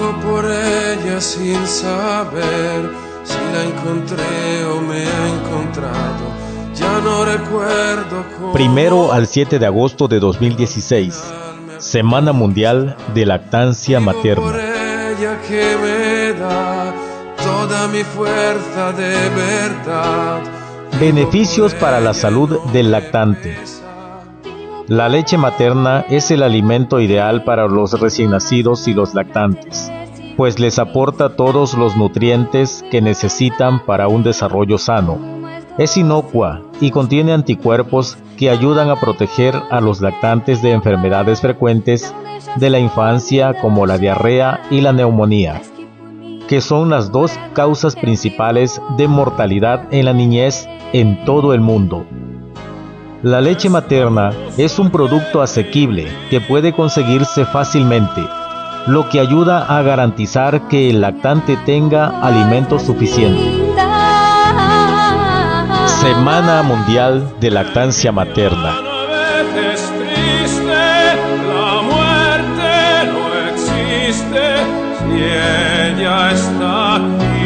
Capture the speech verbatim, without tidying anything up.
Vivo por ella sin saber si la encontré o me ha encontrado. Ya no recuerdo cómo. Primero al siete de agosto de dos mil dieciséis, Semana Mundial de Lactancia Materna. Vivo por ella que me da toda mi fuerza de verdad. Beneficios para la salud del lactante. La leche materna es el alimento ideal para los recién nacidos y los lactantes, pues les aporta todos los nutrientes que necesitan para un desarrollo sano. Es inocua y contiene anticuerpos que ayudan a proteger a los lactantes de enfermedades frecuentes de la infancia como la diarrea y la neumonía, que son las dos causas principales de mortalidad en la niñez en todo el mundo. La leche materna es un producto asequible que puede conseguirse fácilmente, lo que ayuda a garantizar que el lactante tenga alimento suficiente. Semana Mundial de Lactancia Materna. La muerte no existe si ella está aquí.